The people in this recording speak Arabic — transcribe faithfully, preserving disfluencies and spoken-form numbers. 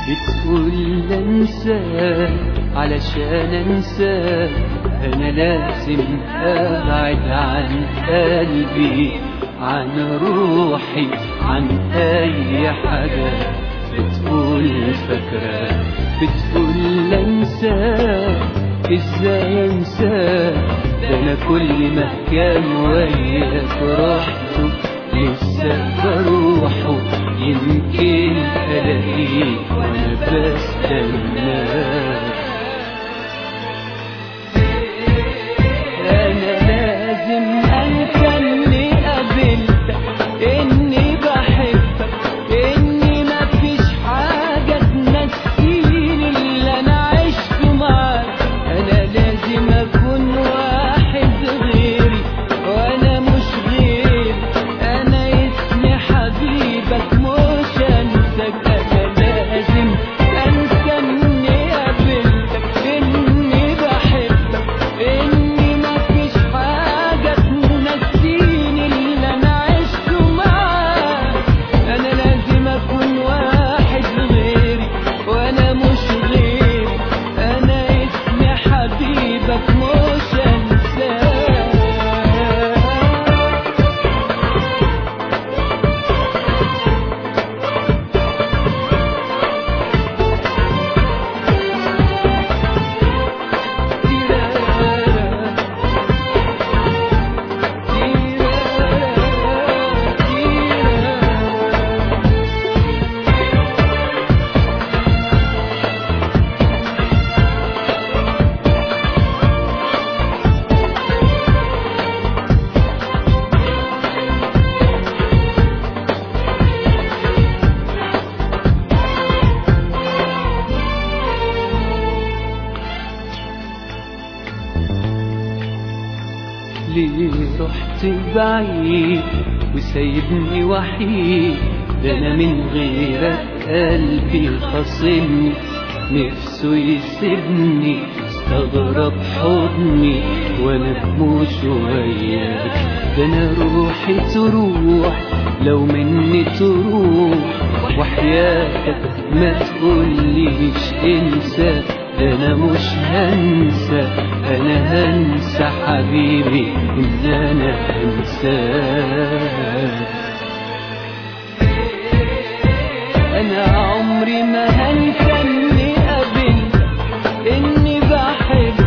بتقول انساك علشان انساك، انا لازم ابعد عن قلبي، عن روحي، عن اي حاجة. بتقول فاكرة، بتقول انساك، ازاي انساك؟ ده انا كل ما كان وياك رحته لسه بروحه، يمكن الاقيك وانا بستناك. انا لازم انسى اني قابلتك، اني بحبك، اني مفيش حاجة تنسيني اللي انا عشته معاك. انا لازم اكون واحد غيري وانا مش غيري، انا اسمي حبيبك مش انساك. انا لازم انسى اني قابلتك، اني بحبك، اني مفيش حاجة تنسيني اللي انا عشته معاك. انا لازم اكون واحد غيري وانا مش غيري، انا اسمي حبيبك مش انساك. ليه رحت بعيد وسايبني وحيد؟ ده انا من غيرك قلبي خاصمني، نفسه يسيبني، استغرب حضني وانا بموت وياك. ده انا روحي تروح لو مني تروح، وحياتك ما تقوليش انسى، انا مش هنسى، انا هنسى حبيبي ان انا هنساك. انا عمري ما هنسى اني قابلتك، اني بحبك،